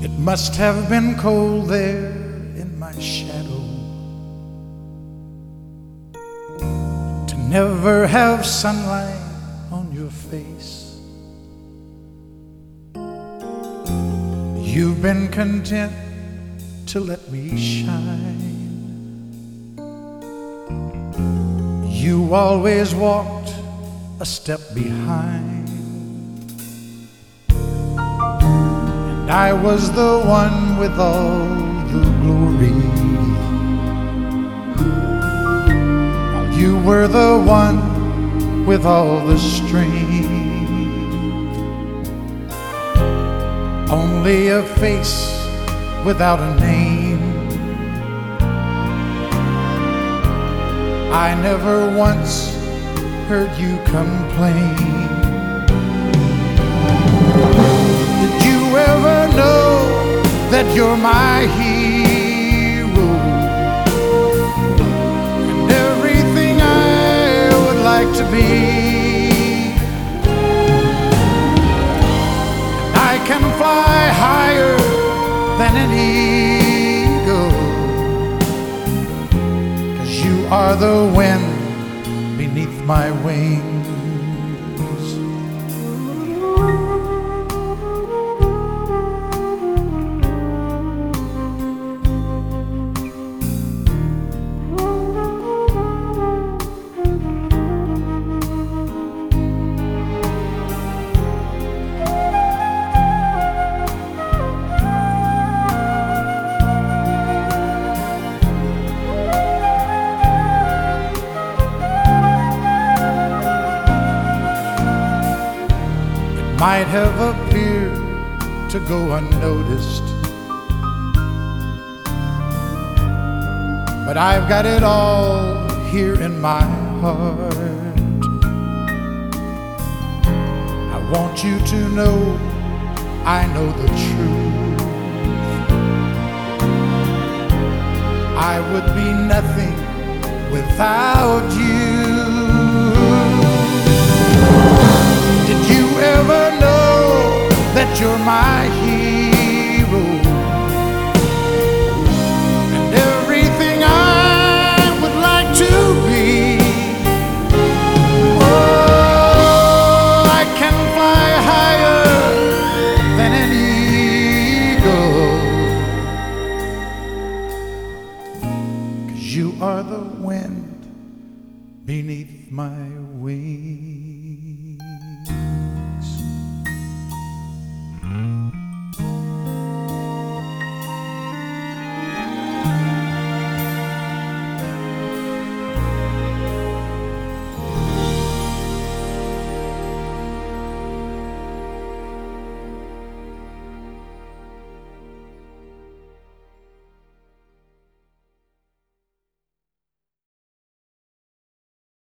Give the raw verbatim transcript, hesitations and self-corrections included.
It must have been cold there in my shadow to never have sunlight on your face. You've been content to let me shine. You always walked a step behind, and I was the one with all the glory, while you were the one with all the strength. Only a face without a name. I never once heard you complain. Did you ever know that you're my hero and everything I would like to be? And I can fly higher than an eagle, 'cause you are the wind beneath my wings. Might have appeared to go unnoticed, but I've got it all here in my heart. I want you to know I know the truth. I would be nothing without you. Did you ever know that you're my hero and everything I would like to be? Oh, I can fly higher than an eagle, 'cause you are the wind beneath my wings.